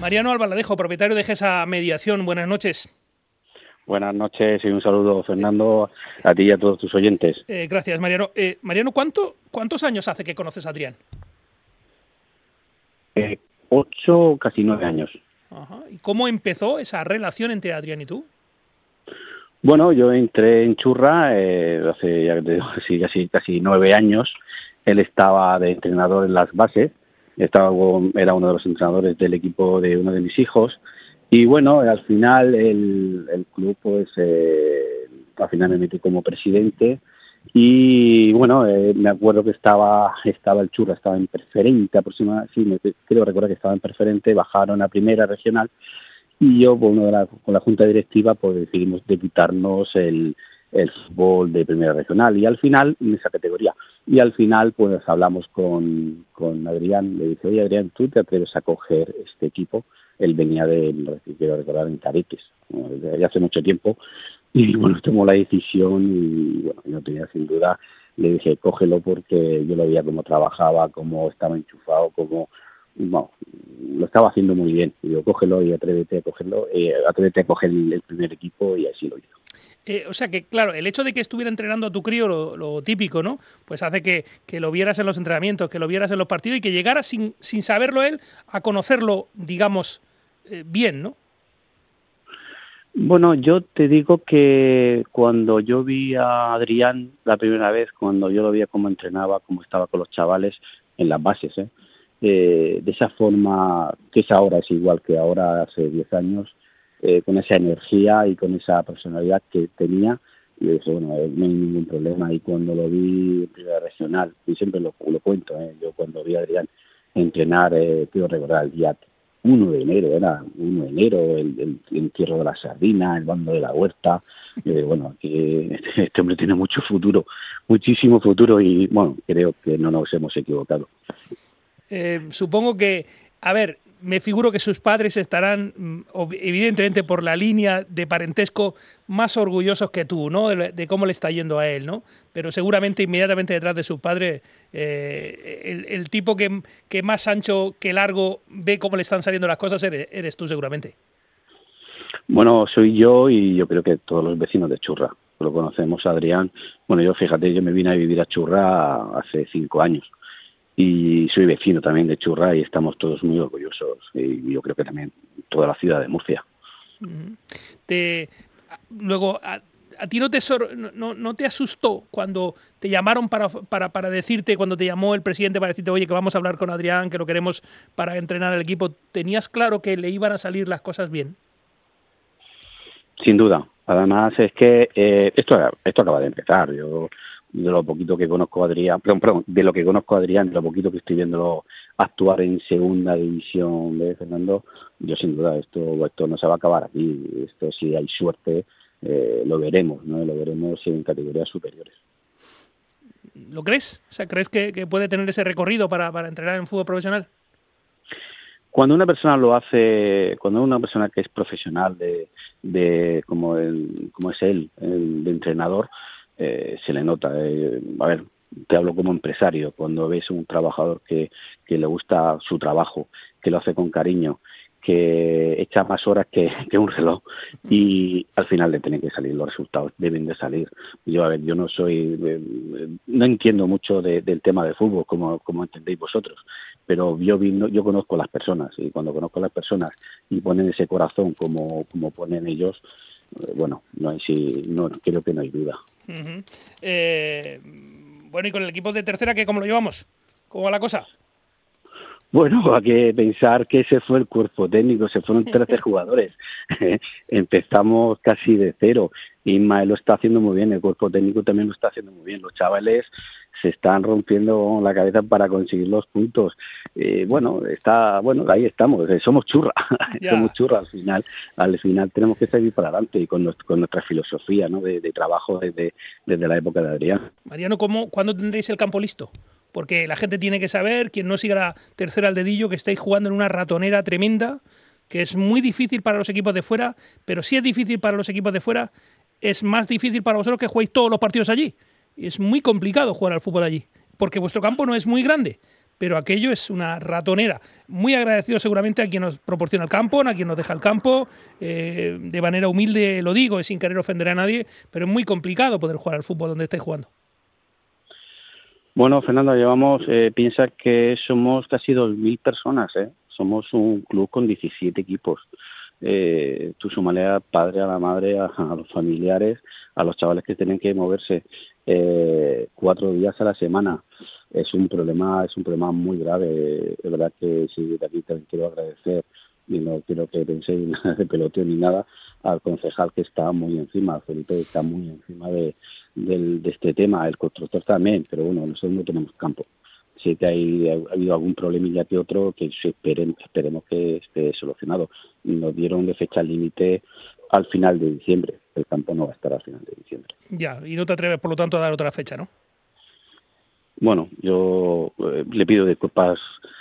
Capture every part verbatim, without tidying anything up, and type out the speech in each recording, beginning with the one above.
Mariano Albaladejo, propietario de GESA Mediación. Buenas noches. Buenas noches y un saludo, Fernando, a ti y a todos tus oyentes. Eh, gracias, Mariano. Eh, Mariano, ¿cuánto, ¿cuántos años hace que conoces a Adrián? Eh, ocho, casi nueve años. Ajá. ¿Y cómo empezó esa relación entre Adrián y tú? Bueno, yo entré en Churra eh, hace ya casi, casi, casi nueve años. Él estaba de entrenador en las bases, estaba, era uno de los entrenadores del equipo de uno de mis hijos. Y bueno, al final el, el club, pues, eh, al final me metí como presidente y bueno, eh, me acuerdo que estaba estaba el Churra, estaba en preferente aproximadamente, sí, me, creo recordar que estaba en preferente, bajaron a primera regional y yo, bueno, la, con la junta directiva, pues decidimos debutarnos el, el fútbol de primera regional y al final, en esa categoría, y al final pues hablamos con, con Adrián, le dije, oye Adrián, ¿tú te atreves a coger este equipo? Él venía de, quiero recordar, en Caretes, ya hace mucho tiempo, y bueno, tomó la decisión y bueno, yo tenía sin duda, le dije, cógelo porque yo lo veía cómo trabajaba, cómo estaba enchufado, cómo, bueno, lo estaba haciendo muy bien. Y digo, cógelo y atrévete a cogerlo, eh, atrévete a coger el, el primer equipo y así lo hizo. Eh, o sea que, claro, el hecho de que estuviera entrenando a tu crío, lo, lo típico, ¿no? Pues hace que, que lo vieras en los entrenamientos, que lo vieras en los partidos y que llegara sin, sin saberlo él a conocerlo, digamos, eh, bien, ¿no? Bueno, yo te digo que cuando yo vi a Adrián la primera vez, cuando yo lo veía cómo entrenaba, cómo estaba con los chavales en las bases, ¿eh? Eh, de esa forma, que es ahora, es igual que ahora hace diez años, eh, con esa energía y con esa personalidad que tenía, y dije, bueno, no hay ningún problema. Y cuando lo vi en primera regional, y siempre lo, lo cuento, ¿eh? Yo cuando vi a Adrián entrenar, eh, quiero recordar el día uno de enero, era uno de enero, el, el, el entierro de la sardina, el bando de la huerta, eh, bueno, aquí este hombre tiene mucho futuro, muchísimo futuro y bueno, creo que no nos hemos equivocado. Eh, supongo que, a ver, me figuro que sus padres estarán, evidentemente por la línea de parentesco, más orgullosos que tú, ¿no? De, de cómo le está yendo a él, ¿no? Pero seguramente inmediatamente detrás de sus padres, eh, el, el tipo que, que más ancho que largo ve cómo le están saliendo las cosas eres, eres tú seguramente. Bueno, soy yo y yo creo que todos los vecinos de Churra. Lo conocemos a Adrián. Bueno, yo fíjate, yo me vine a vivir a Churra hace cinco años. Y soy vecino también de Churra y estamos todos muy orgullosos y yo creo que también toda la ciudad de Murcia. Te, luego, a, a ti no te sor, no, no te asustó cuando te llamaron para, para, para decirte, cuando te llamó el presidente para decirte, oye, que vamos a hablar con Adrián, que lo queremos para entrenar al equipo. ¿Tenías claro que le iban a salir las cosas bien? Sin duda. Además es que eh, esto, esto acaba de empezar. Yo de lo poquito que conozco a Adrián, perdón, perdón, de lo que conozco a Adrián, de lo poquito que estoy viéndolo actuar en segunda división de Fernando, yo sin duda esto esto no se va a acabar aquí. Esto, si hay suerte, eh, lo veremos, ¿no? Lo veremos en categorías superiores. ¿Lo crees? O sea, ¿crees que, que puede tener ese recorrido para, para entrenar en fútbol profesional? Cuando una persona lo hace, cuando una persona que es profesional de, de como el, como es él, el de entrenador, eh, se le nota. Eh, a ver, te hablo como empresario. Cuando ves un trabajador que, que le gusta su trabajo, que lo hace con cariño, que echa más horas que, que un reloj y al final le tienen que salir los resultados, deben de salir. Yo, a ver, yo no soy, eh, no entiendo mucho de, del tema de fútbol como, como entendéis vosotros, pero yo vino, yo conozco a las personas y cuando conozco a las personas y ponen ese corazón como, como ponen ellos, eh, bueno, no hay si, no, creo que no hay duda. Uh-huh. Eh, bueno, y con el equipo de tercera, ¿qué, ¿cómo lo llevamos? ¿Cómo va la cosa? Bueno, hay que pensar que ese fue el cuerpo técnico, se fueron trece jugadores. Empezamos casi de cero. Ismael lo está haciendo muy bien, el cuerpo técnico también lo está haciendo muy bien. Los chavales se están rompiendo la cabeza para conseguir los puntos. Eh, bueno, está, bueno, ahí estamos, somos Churra, yeah. somos Churra al final. Al final tenemos que seguir para adelante y con, nuestra, con nuestra filosofía, ¿no? de, de trabajo desde, desde la época de Adrián. Mariano, ¿cómo, ¿cuándo tendréis el campo listo? Porque la gente tiene que saber, quien no siga la tercera al dedillo, que estáis jugando en una ratonera tremenda, que es muy difícil para los equipos de fuera, pero si es difícil para los equipos de fuera, es más difícil para vosotros que juguéis todos los partidos allí. Y es muy complicado jugar al fútbol allí, porque vuestro campo no es muy grande, pero aquello es una ratonera. Muy agradecido seguramente a quien nos proporciona el campo, a quien nos deja el campo, eh, de manera humilde lo digo, sin querer ofender a nadie, pero es muy complicado poder jugar al fútbol donde estáis jugando. Bueno, Fernando, llevamos, eh, piensa que somos casi dos mil personas, ¿eh? Somos un club con diecisiete equipos. Eh, tú súmale al padre, a la madre, a, a los familiares, a los chavales que tienen que moverse eh, cuatro días a la semana. Es un problema, es un problema muy grave. Es verdad que sí, de aquí también quiero agradecer, y no quiero que penséis nada de peloteo ni nada, al concejal que está muy encima, Felipe está muy encima de, de, de este tema, el constructor también, pero bueno, nosotros no tenemos campo. Sí que hay, ha habido algún problemilla que otro que esperen, esperemos que esté solucionado. Nos dieron de fecha límite al final de diciembre. El campo no va a estar al final de diciembre. Ya, y no te atreves, por lo tanto, a dar otra fecha, ¿no? Bueno, yo eh, le pido disculpas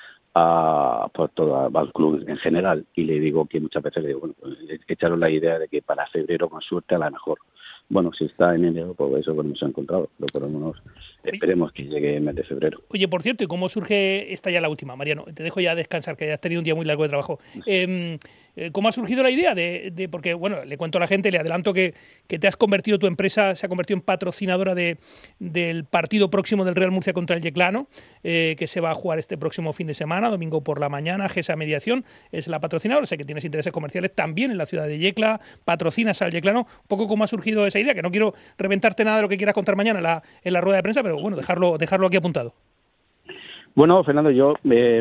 a, por todo, al club en general, y le digo que muchas veces le digo, bueno, pues, echaron la idea de que para febrero, con suerte, a la mejor. Bueno, si está en enero, pues eso pues nos ha encontrado, pero por lo menos esperemos que llegue el mes de febrero. Oye, por cierto, ¿y cómo surge esta ya la última, Mariano? Te dejo ya descansar, que hayas tenido un día muy largo de trabajo. Eh, ¿Cómo ha surgido la idea de, de, porque, bueno, le cuento a la gente, le adelanto que, que te has convertido, tu empresa se ha convertido en patrocinadora de, del partido próximo del Real Murcia contra el Yeclano, eh, que se va a jugar este próximo fin de semana, domingo por la mañana. GESA Mediación es la patrocinadora, sé que tienes intereses comerciales también en la ciudad de Yecla, patrocinas al Yeclano. Un poco cómo ha surgido esa idea, que no quiero reventarte nada de lo que quieras contar mañana en la, en la rueda de prensa, pero bueno, dejarlo, dejarlo aquí apuntado. Bueno, Fernando, yo eh,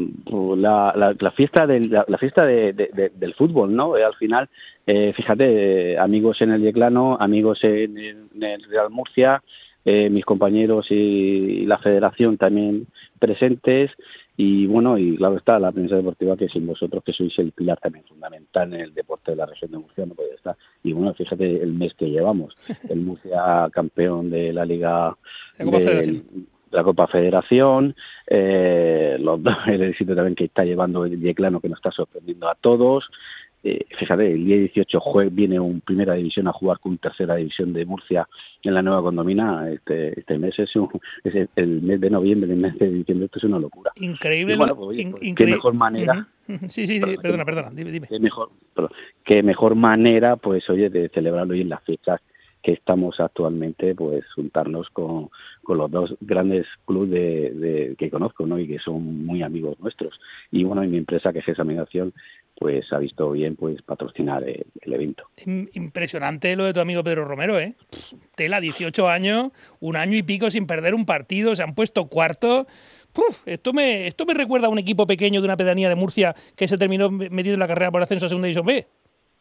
la, la, la fiesta del la, la fiesta de, de, de, del fútbol, ¿no? Eh, al final, eh, fíjate, eh, amigos en el Yeclano, amigos en el, en el Real Murcia, eh, mis compañeros y la Federación también presentes, y bueno, y claro está la prensa deportiva, que sin vosotros, que sois el pilar también fundamental en el deporte de la región de Murcia, no puede estar. Y bueno, fíjate el mes que llevamos, el Murcia campeón de la Liga la Copa de, Federación. la Copa Federación, eh, los, el éxito también que está llevando el Yeclano, que nos está sorprendiendo a todos. Eh, fíjate, el día dieciocho jue, viene un Primera División a jugar con Tercera División de Murcia en la Nueva Condomina. Este, este mes es, un, es el mes de noviembre, el mes de diciembre, esto es una locura. Increíble. Y bueno, pues, oye, pues, in, qué mejor manera. Uh-huh. Sí, sí, perdón, perdona, perdona, dime, dime. Qué mejor, perdón, qué mejor manera, pues, oye, de celebrarlo y en las fechas que estamos actualmente, pues juntarnos con, con los dos grandes clubes de, de, que conozco, ¿no? Y que son muy amigos nuestros. Y bueno, en mi empresa, que es GESA Mediación, pues ha visto bien pues patrocinar el, el evento. Impresionante lo de tu amigo Pedro Romero, ¿eh? Tela, dieciocho años, un año y pico sin perder un partido, se han puesto cuarto. Uf, esto me esto me recuerda a un equipo pequeño de una pedanía de Murcia que se terminó metido en la carrera por ascenso a Segunda División B.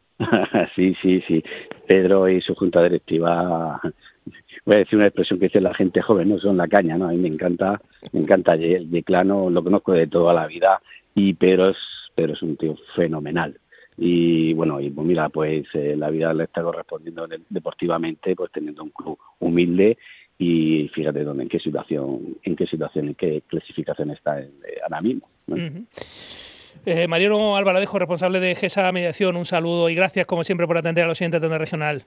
Sí, sí, sí. Pedro y su junta directiva, voy a decir una expresión que dice la gente joven, no son la caña, ¿no? A mí me encanta, me encanta el Yeclano, lo conozco de toda la vida, y Pedro es, Pedro es un tío fenomenal. Y bueno, y pues mira, pues eh, la vida le está correspondiendo deportivamente, pues teniendo un club humilde, y fíjate dónde, en qué situación, en qué situación, en qué clasificación está eh, ahora mismo, ¿no? Uh-huh. Eh, Mariano Albaladejo, responsable de GESA Mediación, un saludo y gracias como siempre por atender a los oyentes de Onda Regional.